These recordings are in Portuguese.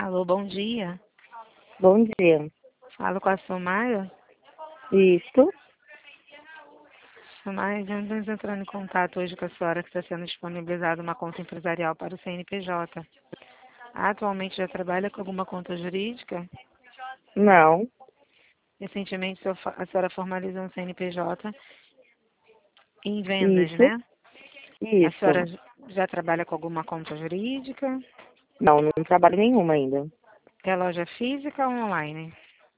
Alô, bom dia. Bom dia. Falo com a Somaia. Isto? Somaia, estamos entrando em contato hoje com a senhora que está sendo disponibilizada uma conta empresarial para o CNPJ. Atualmente já trabalha com alguma conta jurídica? Não. Recentemente a senhora formalizou um CNPJ em vendas, Isso? né? A senhora Isso. já trabalha com alguma conta jurídica? Não, não trabalho nenhuma ainda. É loja física ou online?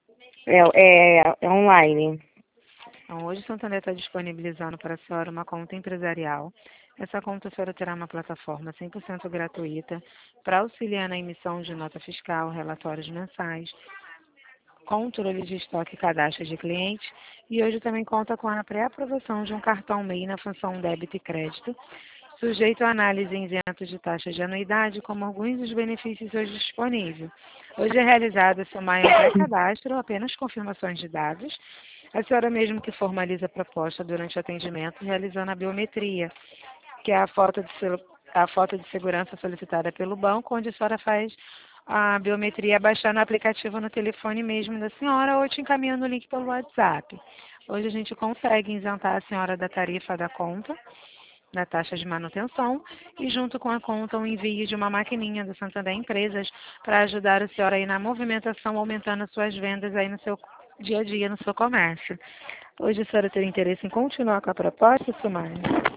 É online. Então, hoje o Santander está disponibilizando para a senhora uma conta empresarial. Essa conta a senhora terá uma plataforma 100% gratuita para auxiliar na emissão de nota fiscal, relatórios mensais, controle de estoque e cadastro de clientes. E hoje também conta com a pré-aprovação de um cartão MEI na função débito e crédito, sujeito à análise isento de taxa de anuidade, como alguns dos benefícios hoje disponíveis. Hoje é realizado seu maior pré-cadastro, apenas confirmações de dados. A senhora mesmo que formaliza a proposta durante o atendimento, realizando a biometria, que é a foto de segurança solicitada pelo banco, onde a senhora faz a biometria baixar no aplicativo no telefone mesmo da senhora ou te encaminhando o link pelo WhatsApp. Hoje a gente consegue isentar a senhora da tarifa da conta, da taxa de manutenção e junto com a conta o envio de uma maquininha do Santander Empresas para ajudar a senhora aí na movimentação, aumentando as suas vendas aí no seu dia a dia, no seu comércio. Hoje a senhora tem interesse em continuar com a proposta, Sumária?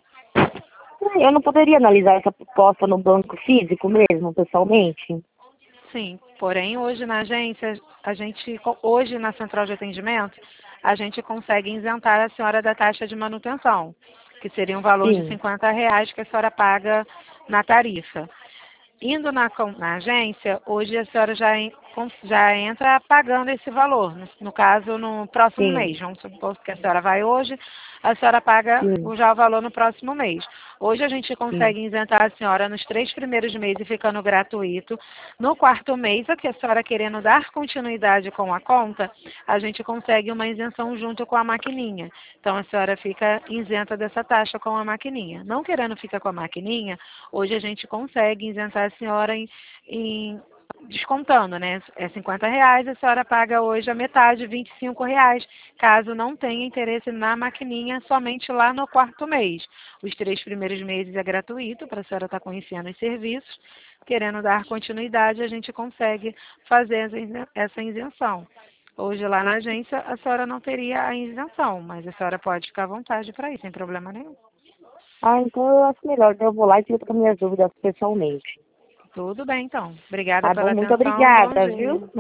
Eu não poderia analisar essa proposta no banco físico mesmo, pessoalmente? Sim, porém hoje na agência, hoje na central de atendimento, a gente consegue isentar a senhora da taxa de manutenção, que seria um valor de Sim. R$ 50 que a senhora paga na tarifa. Indo na agência, hoje a senhora já entra pagando esse valor. No caso, no próximo Sim. mês. Vamos supor que a senhora vai hoje, a senhora paga Sim. já o valor no próximo mês. Hoje a gente Sim. consegue isentar a senhora nos 3 primeiros meses, ficando gratuito. No quarto mês, a que a senhora querendo dar continuidade com a conta, a gente consegue uma isenção junto com a maquininha. Então a senhora fica isenta dessa taxa com a maquininha. Não querendo ficar com a maquininha, hoje a gente consegue isentar a senhora descontando, né? É R$ 50, a senhora paga hoje a metade, R$ 25, caso não tenha interesse na maquininha, somente lá no quarto mês. Os 3 primeiros meses é gratuito, para a senhora estar conhecendo os serviços. Querendo dar continuidade, a gente consegue fazer essa isenção. Hoje lá na agência a senhora não teria a isenção, mas a senhora pode ficar à vontade para ir, sem problema nenhum. Então eu acho melhor. Eu vou lá e tiro as minhas dúvidas pessoalmente. Tudo bem, então. Obrigada Tá pela bom? Muito atenção. Bom obrigada, dia. viu?